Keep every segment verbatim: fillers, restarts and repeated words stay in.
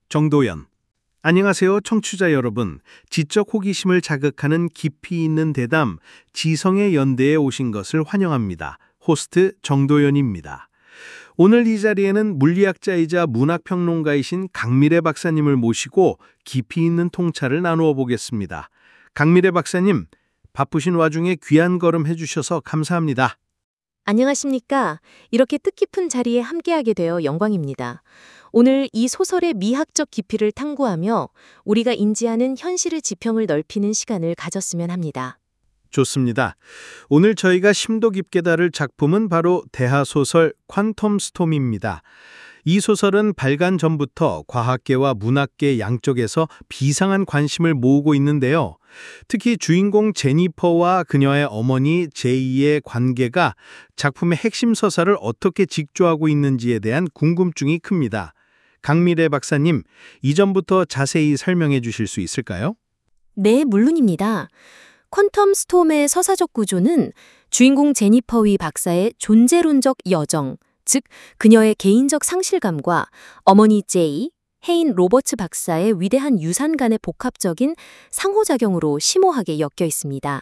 정도연. 안녕하세요, 청취자 여러분. 지적 호기심을 자극하는 깊이 있는 대담, 지성의 연대에 오신 것을 환영합니다. 호스트 정도연입니다. 오늘 이 자리에는 물리학자이자 문학평론가이신 강미래 박사님을 모시고 깊이 있는 통찰을 나누어 보겠습니다. 강미래 박사님, 바쁘신 와중에 귀한 걸음 해주셔서 감사합니다. 안녕하십니까. 이렇게 뜻깊은 자리에 함께하게 되어 영광입니다. 오늘 이 소설의 미학적 깊이를 탐구하며 우리가 인지하는 현실의 지평을 넓히는 시간을 가졌으면 합니다. 좋습니다. 오늘 저희가 심도 깊게 다룰 작품은 바로 대하소설 퀀텀 스톰입니다. 이 소설은 발간 전부터 과학계와 문학계 양쪽에서 비상한 관심을 모으고 있는데요. 특히 주인공 제니퍼와 그녀의 어머니 제이의 관계가 작품의 핵심 서사를 어떻게 직조하고 있는지에 대한 궁금증이 큽니다. 강미래 박사님, 이전부터 자세히 설명해 주실 수 있을까요? 네, 물론입니다. 퀀텀 스톰의 서사적 구조는 주인공 제니퍼 위 박사의 존재론적 여정, 즉 그녀의 개인적 상실감과 어머니 제이, 해인 로버츠 박사의 위대한 유산 간의 복합적인 상호작용으로 심오하게 엮여 있습니다.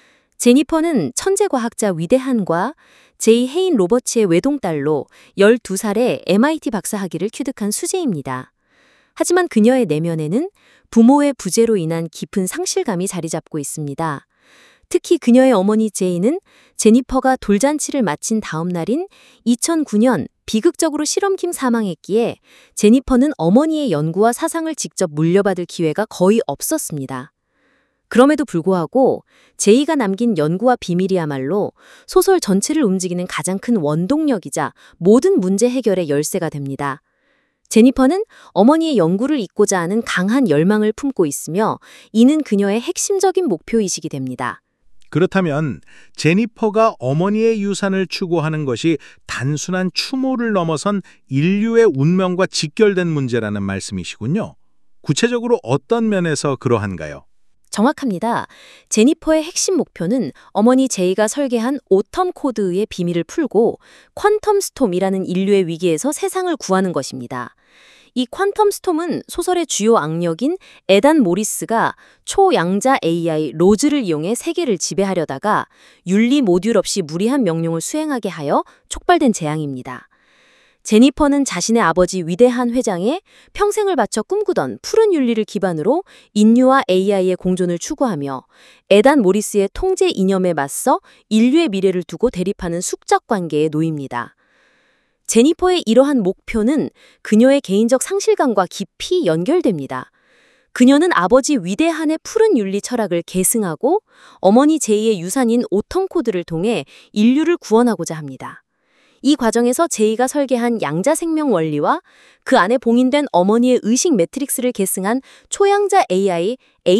제니퍼는 천재과학자 위대한과 제이 해인 로버츠의 외동딸로 열두 살에 엠아이티 박사 학위를 취득한 수재입니다. 하지만 그녀의 내면에는 부모의 부재로 인한 깊은 상실감이 자리 잡고 있습니다. 특히 그녀의 어머니 제이는 제니퍼가 돌잔치를 마친 다음 날인 이천구 년 비극적으로 실험킴 사망했기에 제니퍼는 어머니의 연구와 사상을 직접 물려받을 기회가 거의 없었습니다. 그럼에도 불구하고 제이가 남긴 연구와 비밀이야말로 소설 전체를 움직이는 가장 큰 원동력이자 모든 문제 해결의 열쇠가 됩니다. 제니퍼는 어머니의 연구를 잇고자 하는 강한 열망을 품고 있으며 이는 그녀의 핵심적인 목표의식이 됩니다. 그렇다면 제니퍼가 어머니의 유산을 추구하는 것이 단순한 추모를 넘어선 인류의 운명과 직결된 문제라는 말씀이시군요. 구체적으로 어떤 면에서 그러한가요? 정확합니다. 제니퍼의 핵심 목표는 어머니 제이가 설계한 오텀 코드의 비밀을 풀고 퀀텀 스톰이라는 인류의 위기에서 세상을 구하는 것입니다. 이 퀀텀 스톰은 소설의 주요 악력인 에단 모리스가 초양자 에이아이 로즈를 이용해 세계를 지배하려다가 윤리 모듈 없이 무리한 명령을 수행하게 하여 촉발된 재앙입니다. 제니퍼는 자신의 아버지 위대한 회장에 평생을 바쳐 꿈꾸던 푸른 윤리를 기반으로 인류와 에이아이의 공존을 추구하며 에단 모리스의 통제 이념에 맞서 인류의 미래를 두고 대립하는 숙적 관계에 놓입니다. 제니퍼의 이러한 목표는 그녀의 개인적 상실감과 깊이 연결됩니다. 그녀는 아버지 위대한의 푸른 윤리 철학을 계승하고 어머니 제이의 유산인 오텀 코드를 통해 인류를 구원하고자 합니다. 이 과정에서 제이가 설계한 양자 생명 원리와 그 안에 봉인된 어머니의 의식 매트릭스를 계승한 초양자 에이아이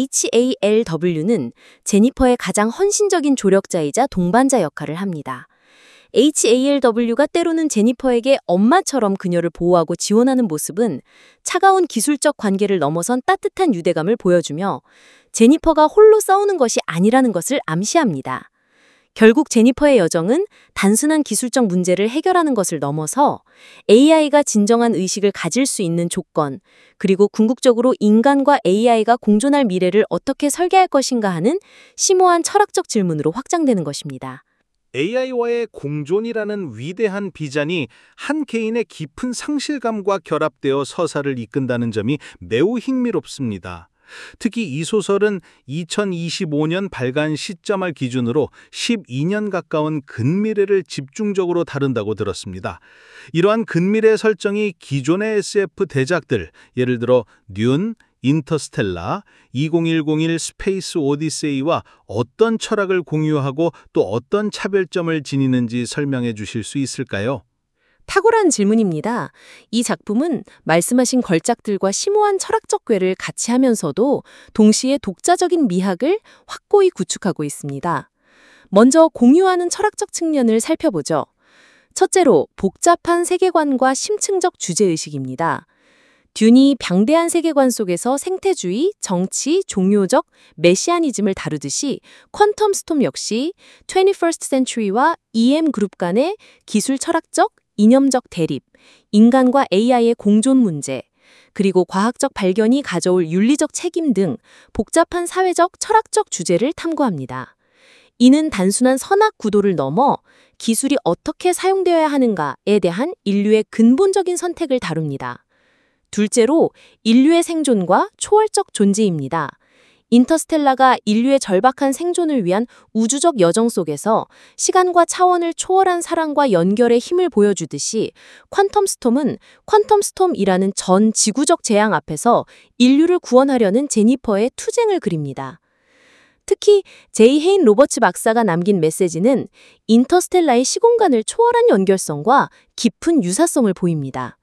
에이치에이엘더블유는 제니퍼의 가장 헌신적인 조력자이자 동반자 역할을 합니다. 에이치에이엘더블유가 때로는 제니퍼에게 엄마처럼 그녀를 보호하고 지원하는 모습은 차가운 기술적 관계를 넘어선 따뜻한 유대감을 보여주며 제니퍼가 홀로 싸우는 것이 아니라는 것을 암시합니다. 결국 제니퍼의 여정은 단순한 기술적 문제를 해결하는 것을 넘어서 에이아이가 진정한 의식을 가질 수 있는 조건, 그리고 궁극적으로 인간과 에이아이가 공존할 미래를 어떻게 설계할 것인가 하는 심오한 철학적 질문으로 확장되는 것입니다. 에이아이와의 공존이라는 위대한 비전이 한 개인의 깊은 상실감과 결합되어 서사를 이끈다는 점이 매우 흥미롭습니다. 특히 이 소설은 이천이십오 년 발간 시점을 기준으로 십이 년 가까운 근미래를 집중적으로 다룬다고 들었습니다. 이러한 근미래 설정이 기존의 에스에프 대작들, 예를 들어 듄, 인터스텔라, 이천백일 스페이스 오디세이와 어떤 철학을 공유하고 또 어떤 차별점을 지니는지 설명해 주실 수 있을까요? 탁월한 질문입니다. 이 작품은 말씀하신 걸작들과 심오한 철학적 궤를 같이 하면서도 동시에 독자적인 미학을 확고히 구축하고 있습니다. 먼저 공유하는 철학적 측면을 살펴보죠. 첫째로 복잡한 세계관과 심층적 주제의식입니다. 듄이 방대한 세계관 속에서 생태주의, 정치, 종교적, 메시아니즘을 다루듯이 퀀텀 스톰 역시 이십퍼스트 센츄리와 이엠 그룹 간의 기술 철학적, 이념적 대립, 인간과 에이아이의 공존 문제, 그리고 과학적 발견이 가져올 윤리적 책임 등 복잡한 사회적, 철학적 주제를 탐구합니다. 이는 단순한 선악 구도를 넘어 기술이 어떻게 사용되어야 하는가에 대한 인류의 근본적인 선택을 다룹니다. 둘째로 인류의 생존과 초월적 존재입니다. 인터스텔라가 인류의 절박한 생존을 위한 우주적 여정 속에서 시간과 차원을 초월한 사랑과 연결의 힘을 보여주듯이 퀀텀 스톰은 퀀텀 스톰이라는 전 지구적 재앙 앞에서 인류를 구원하려는 제니퍼의 투쟁을 그립니다. 특히 제이 헤인 로버츠 박사가 남긴 메시지는 인터스텔라의 시공간을 초월한 연결성과 깊은 유사성을 보입니다.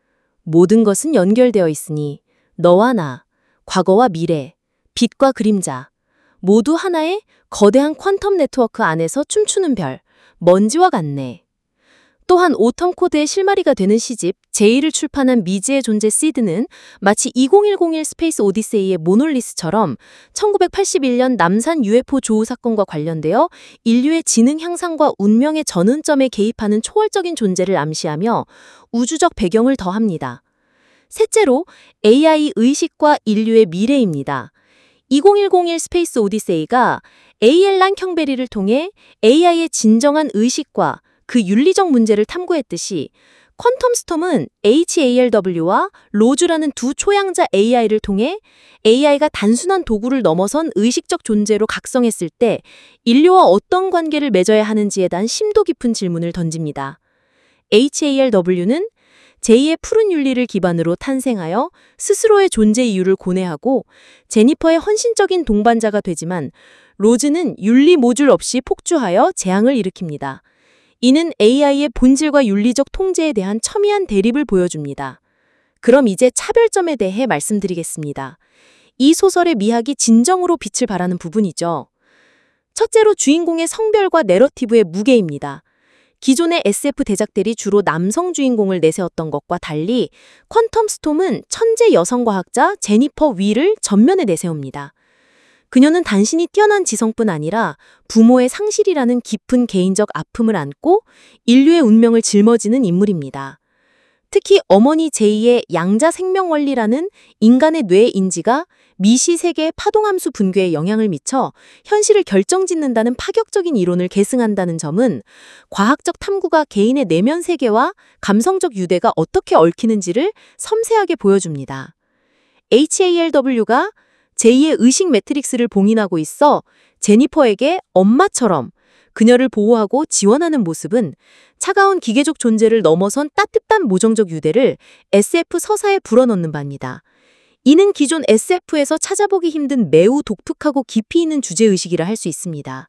모든 것은 연결되어 있으니 너와 나, 과거와 미래, 빛과 그림자, 모두 하나의 거대한 퀀텀 네트워크 안에서 춤추는 별, 먼지와 같네. 또한 오텀 코드의 실마리가 되는 시집 제이를 출판한 미지의 존재 시드는 마치 이천십일 스페이스 오디세이의 모놀리스처럼 천구백팔십일 년 남산 유에프오 조우 사건과 관련되어 인류의 지능 향상과 운명의 전환점에 개입하는 초월적인 존재를 암시하며 우주적 배경을 더합니다. 셋째로 에이아이 의식과 인류의 미래입니다. 이천십일 스페이스 오디세이가 에이엘란 켐베리를 통해 에이아이의 진정한 의식과 그 윤리적 문제를 탐구했듯이 퀀텀 스톰은 에이치에이엘더블유와 로즈라는 두 초양자 에이아이를 통해 에이아이가 단순한 도구를 넘어선 의식적 존재로 각성했을 때 인류와 어떤 관계를 맺어야 하는지에 대한 심도 깊은 질문을 던집니다. 에이치에이엘더블유는 제이의 푸른 윤리를 기반으로 탄생하여 스스로의 존재 이유를 고뇌하고 제니퍼의 헌신적인 동반자가 되지만 로즈는 윤리 모듈 없이 폭주하여 재앙을 일으킵니다. 이는 에이아이의 본질과 윤리적 통제에 대한 첨예한 대립을 보여줍니다. 그럼 이제 차별점에 대해 말씀드리겠습니다. 이 소설의 미학이 진정으로 빛을 발하는 부분이죠. 첫째로 주인공의 성별과 내러티브의 무게입니다. 기존의 에스에프 대작들이 주로 남성 주인공을 내세웠던 것과 달리 퀀텀 스톰은 천재 여성과학자 제니퍼 위를 전면에 내세웁니다. 그녀는 단순히 뛰어난 지성뿐 아니라 부모의 상실이라는 깊은 개인적 아픔을 안고 인류의 운명을 짊어지는 인물입니다. 특히 어머니 제이의 양자 생명 원리라는 인간의 뇌 인지가 미시 세계의 파동함수 분괴에 영향을 미쳐 현실을 결정짓는다는 파격적인 이론을 계승한다는 점은 과학적 탐구가 개인의 내면 세계와 감성적 유대가 어떻게 얽히는지를 섬세하게 보여줍니다. 에이치에이엘더블유가 제이의 의식 매트릭스를 봉인하고 있어 제니퍼에게 엄마처럼 그녀를 보호하고 지원하는 모습은 차가운 기계적 존재를 넘어선 따뜻한 모정적 유대를 에스에프 서사에 불어넣는 바입니다. 이는 기존 에스에프에서 찾아보기 힘든 매우 독특하고 깊이 있는 주제의식이라 할 수 있습니다.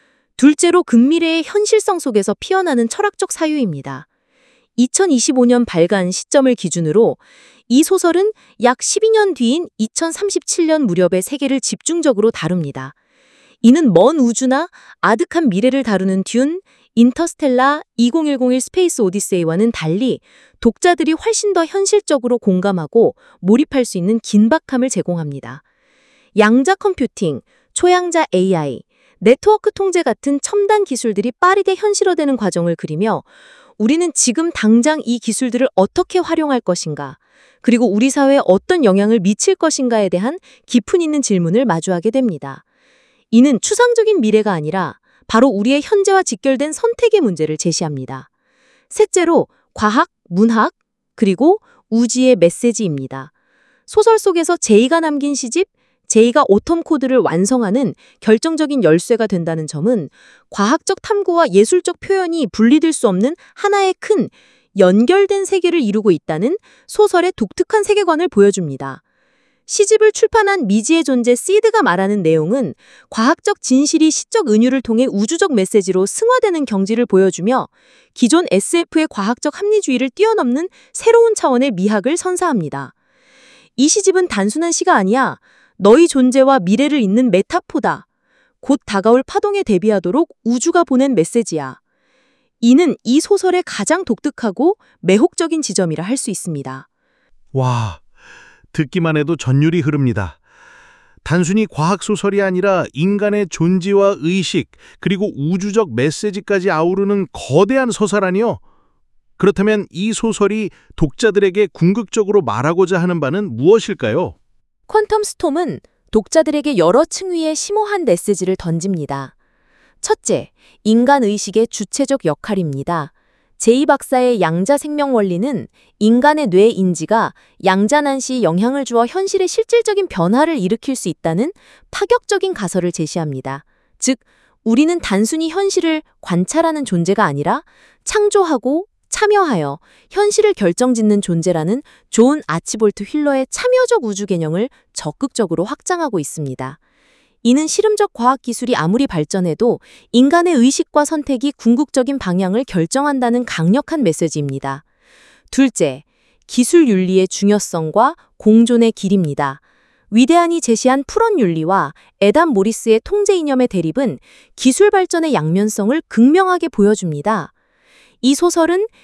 둘째로 근미래의 현실성 속에서 피어나는 철학적 사유입니다. 이천이십오 년 발간 시점을 기준으로 이 소설은 약 십이 년 뒤인 이천삼십칠 년 무렵의 세계를 집중적으로 다룹니다. 이는 먼 우주나 아득한 미래를 다루는 듄, 인터스텔라, 이천십일 스페이스 오디세이와는 달리 독자들이 훨씬 더 현실적으로 공감하고 몰입할 수 있는 긴박함을 제공합니다. 양자 컴퓨팅, 초양자 에이아이, 네트워크 통제 같은 첨단 기술들이 빠르게 현실화되는 과정을 그리며 우리는 지금 당장 이 기술들을 어떻게 활용할 것인가, 그리고 우리 사회에 어떤 영향을 미칠 것인가에 대한 깊은 있는 질문을 마주하게 됩니다. 이는 추상적인 미래가 아니라 바로 우리의 현재와 직결된 선택의 문제를 제시합니다. 셋째로 과학, 문학, 그리고 우주의 메시지입니다. 소설 속에서 제이가 남긴 시집, 제이가 오텀 코드를 완성하는 결정적인 열쇠가 된다는 점은 과학적 탐구와 예술적 표현이 분리될 수 없는 하나의 큰 연결된 세계를 이루고 있다는 소설의 독특한 세계관을 보여줍니다. 시집을 출판한 미지의 존재 시드가 말하는 내용은 과학적 진실이 시적 은유를 통해 우주적 메시지로 승화되는 경지를 보여주며 기존 에스에프의 과학적 합리주의를 뛰어넘는 새로운 차원의 미학을 선사합니다. 이 시집은 단순한 시가 아니야. 너희 존재와 미래를 잇는 메타포다. 곧 다가올 파동에 대비하도록 우주가 보낸 메시지야. 이는 이 소설의 가장 독특하고 매혹적인 지점이라 할 수 있습니다. 와, 듣기만 해도 전율이 흐릅니다. 단순히 과학소설이 아니라 인간의 존재와 의식, 그리고 우주적 메시지까지 아우르는 거대한 서사라니요. 그렇다면 이 소설이 독자들에게 궁극적으로 말하고자 하는 바는 무엇일까요? 퀀텀 스톰은 독자들에게 여러 층위의 심오한 메시지를 던집니다. 첫째, 인간 의식의 주체적 역할입니다. 제이 박사의 양자 생명 원리는 인간의 뇌 인지가 양자난시에 영향을 주어 현실의 실질적인 변화를 일으킬 수 있다는 파격적인 가설을 제시합니다. 즉, 우리는 단순히 현실을 관찰하는 존재가 아니라 창조하고 참여하여 현실을 결정짓는 존재라는 존 아치볼트 휠러의 참여적 우주 개념을 적극적으로 확장하고 있습니다. 이는 실험적 과학기술이 아무리 발전해도 인간의 의식과 선택이 궁극적인 방향을 결정한다는 강력한 메시지입니다. 둘째, 기술 윤리의 중요성과 공존의 길입니다. 위대한이 제시한 프론 윤리와 에담 모리스의 통제 이념의 대립은 기술 발전의 양면성을 극명하게 보여줍니다. 이 소설은